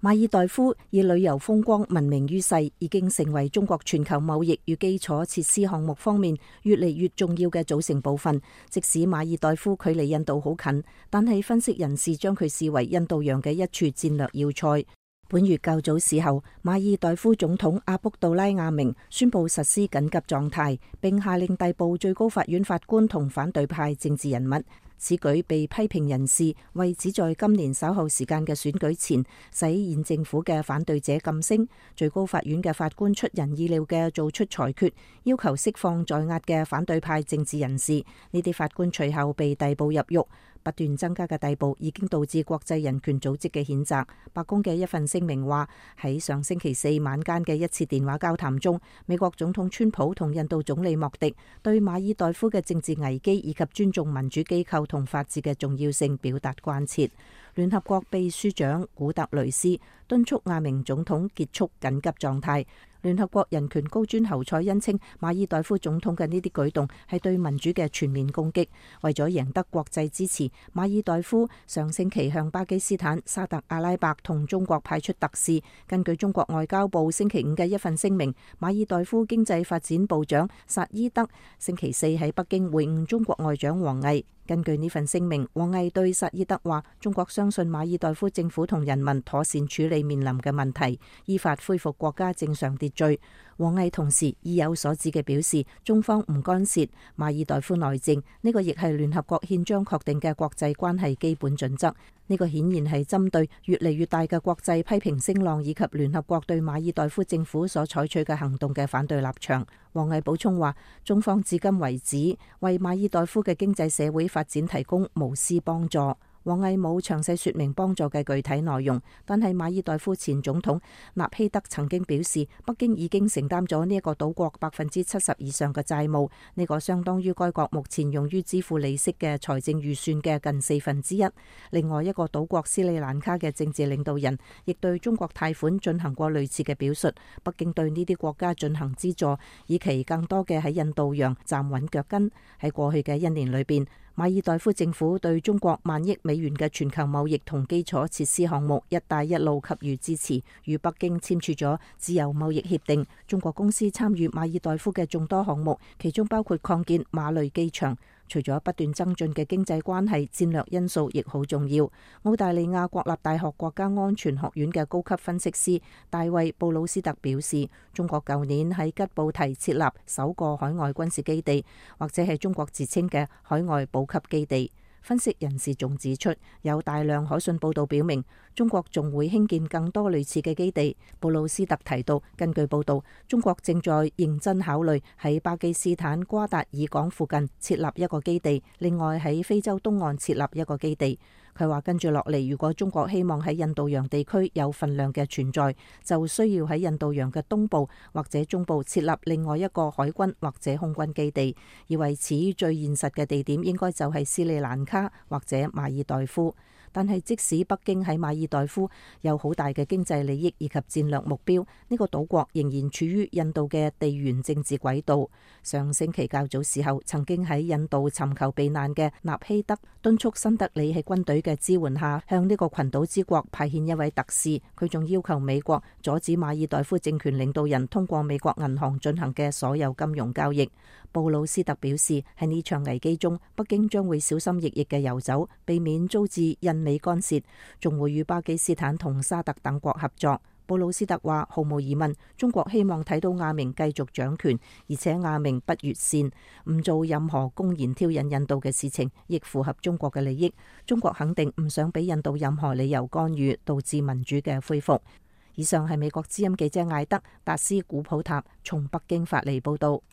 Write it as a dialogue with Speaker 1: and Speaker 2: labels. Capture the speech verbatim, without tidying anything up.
Speaker 1: 馬爾代夫以旅遊風光聞名於世，已經成為中國全球貿易與基礎設施項目方面越嚟越重要嘅組成部分。即使馬爾代夫距離印度好近，但係分析人士將佢視為印度洋嘅一處戰略要塞。本月較早時候，馬爾代夫總統阿卜杜拉亞明宣布實施緊急狀態，並下令逮捕最高法院法官同反對派政治人物。此舉被批評人士為旨在今年稍後時間嘅選舉前使現政府嘅反對者噤聲。最高法院嘅法官出人意料嘅做出裁決，要求釋放在押嘅反對派政治人士。呢啲法官隨後被逮捕入獄。不斷增加嘅逮捕已經導致國際人權組織嘅譴責。白宮嘅一份聲明話，喺上星期四晚間嘅一次電話交談中，美國總統川普同印度總理莫迪對馬爾代夫嘅政治危機以及尊重民主機構同法治嘅重要性表達關切。聯合國秘書長古特雷斯敦促亞明總統結束緊急狀態。聯合國人權高專侯賽因稱馬爾代夫總統嘅呢啲舉動係對民主嘅全面攻擊。為咗贏得國際支持，馬爾代夫上星期向巴基斯坦、沙特阿拉伯同中國派出特使。根據中國外交部星期五嘅一份聲明，馬爾代夫經濟發展部長薩伊德星期四喺北京會晤中國外長王毅。根據呢份聲明，王毅對薩伊德話：中國相信馬爾代夫政府同人民妥善處理面臨嘅問題，依法恢復國家正常秩序。王毅同時意有所指嘅表示，中方唔干涉馬爾代夫內政，呢個亦係聯合國憲章確定嘅國際關係基本準則。呢個顯然係針對越嚟越大嘅國際批評聲浪以及聯合國對馬爾代夫政府所採取嘅行動嘅反對立場。王毅補充話，中方至今為止為馬爾代夫嘅經濟社會發展提供無私幫助。王毅冇詳細說明幫助嘅具體內容，但係馬爾代夫前總統納希德曾經表示，北京已經承擔咗呢一個島國百分之七十以上嘅債務，呢個相當於該國目前用於支付利息嘅財政預算嘅近四分之一。另外一個島國斯里蘭卡嘅政治領導人亦對中國貸款進行過類似嘅表述，北京對呢啲國家進行資助，以期更多嘅喺印度洋站穩腳跟。喺過去嘅一年裏邊，馬爾代夫政府對中國萬億美元嘅全球貿易同基礎設施項目一帶一路給予支持，與北京簽署咗自由貿易協定。中國公司參與馬爾代夫嘅眾多項目，其中包括擴建馬累機場。除咗不斷增進嘅經濟關係，戰略因素亦好重要。澳大利亞國立大學國家安全學院嘅高級分析師大衛布魯斯特表示，中國舊年喺吉布提設立首個海外軍事基地，或者係中國自稱嘅海外補給基地。分析人士仲指出，有大量可信報道表明，中國仲會興建更多類似嘅基地。布魯斯特提到，根據報道，中國正在認真考慮喺巴基斯坦瓜達爾港附近設立一個基地，另外喺非洲東岸設立一個基地。佢話跟住落嚟，如果中國希望喺印度洋地區有份量嘅存在，就需要喺印度洋嘅東部或者中部設立另外一個海軍或者空軍基地，而為此最現實嘅地點應該就係斯里蘭卡或者馬爾代夫。但係即使北京喺馬爾代夫有好大嘅經濟利益以及戰略目標，呢個島國仍然處於印度嘅地緣政治軌道。上星期較早時候，曾經喺印度尋求避難嘅納希德敦促新德里喺軍隊嘅支援下，向呢個群島之國派遣一位特使。佢仲要求美國阻止馬爾代夫政權領導人通過美國銀行進行嘅所有金融交易。布魯斯特表示，喺呢場危機中，北京將會小心翼翼嘅游走，避免遭致印美干涉，仲會與巴基斯坦同沙特等國合作。布魯斯特話，毫無疑問，中國希望睇到亞明繼續掌權，而且亞明不越線，唔做任何公然挑釁印度嘅事情，亦符合中國嘅利益。中國肯定唔想俾印度任何理由干預，導致民主嘅恢復。以上係美國之音記者艾德達斯古普塔從北京發嚟報道。